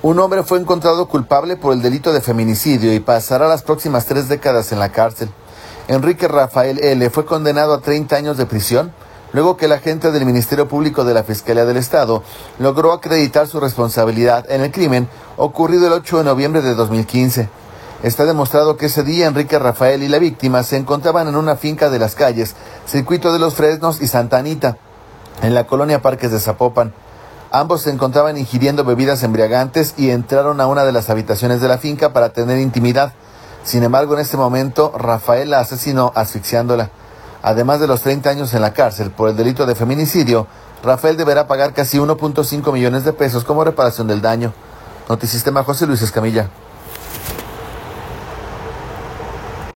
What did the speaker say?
Un hombre fue encontrado culpable por el delito de feminicidio y pasará las próximas 3 décadas en la cárcel. Enrique Rafael L. fue condenado a 30 años de prisión, luego que el agente del Ministerio Público de la Fiscalía del Estado logró acreditar su responsabilidad en el crimen ocurrido el 8 de noviembre de 2015. Está demostrado que ese día Enrique Rafael y la víctima se encontraban en una finca de las calles Circuito de los Fresnos y Santa Anita, en la colonia Parques de Zapopan. Ambos se encontraban ingiriendo bebidas embriagantes y entraron a una de las habitaciones de la finca para tener intimidad. Sin embargo, en este momento, Rafael la asesinó asfixiándola. Además de los 30 años en la cárcel por el delito de feminicidio, Rafael deberá pagar casi 1.5 millones de pesos como reparación del daño. Notisistema, José Luis Escamilla.